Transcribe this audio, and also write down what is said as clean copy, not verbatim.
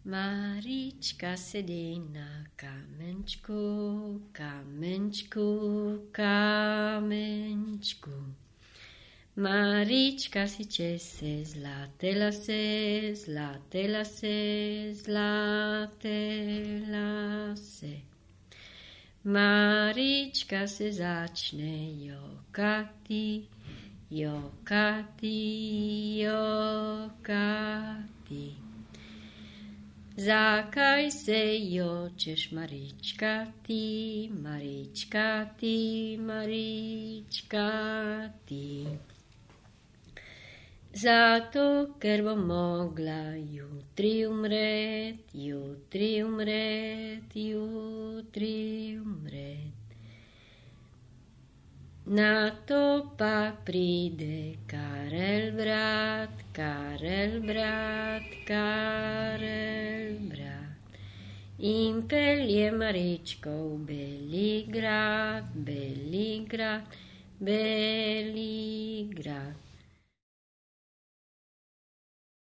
Marička sedí na kamenčku, kamenčku, kamenčku. Marička si čese zlaté lase, zlaté lase, zlaté lase. Marička se začne jokati, jokati, jokati. Zakaj se jočeš, Marička ti, Marička ti, Marička ti? Zato, ker bom mogla jutri umret, jutri umret, jutri umret. Na to pa pride Karel brat, Karel brat, Karel brat. In pelje Maričko v Beligrad, Beligrad, Beligrad.